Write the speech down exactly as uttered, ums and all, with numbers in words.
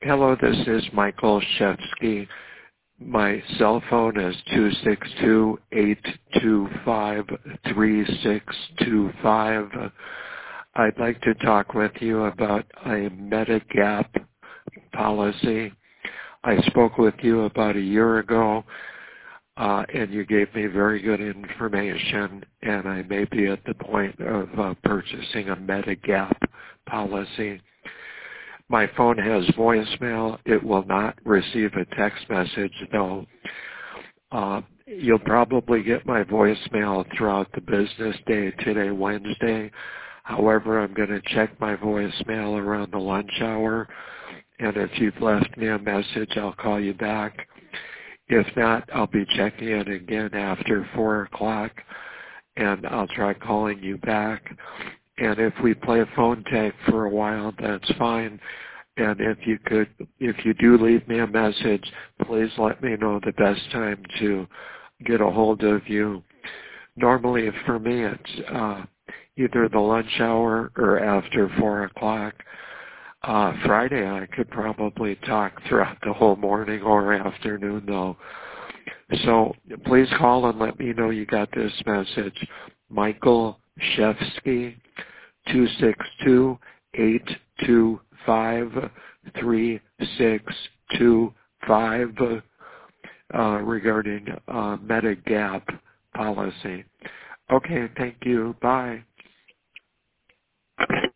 Hello, this is Michael Shefsky. My cell phone is two six two, eight two five, three six two five. I'd like to talk with you about a Medigap policy. I spoke with you about a year ago, uh, and you gave me very good information, and I may be at the point of uh, purchasing a Medigap policy. My phone has voicemail. It will not receive a text message, though. Uh, you'll probably get my voicemail throughout the business day today, Wednesday. However, I'm going to check my voicemail around the lunch hour, and if you've left me a message, I'll call you back. If not, I'll be checking in again after four o'clock, and I'll try calling you back. And if we play phone tag for a while, that's fine. And if you could, if you do leave me a message, please let me know the best time to get a hold of you. Normally, for me, it's uh, either the lunch hour or after four o'clock. Uh, Friday, I could probably talk throughout the whole morning or afternoon, though. So please call and let me know you got this message. Michael Shefsky, two six two, eight two five, three six two five, uh, regarding uh, Medigap policy. Okay, thank you. Bye.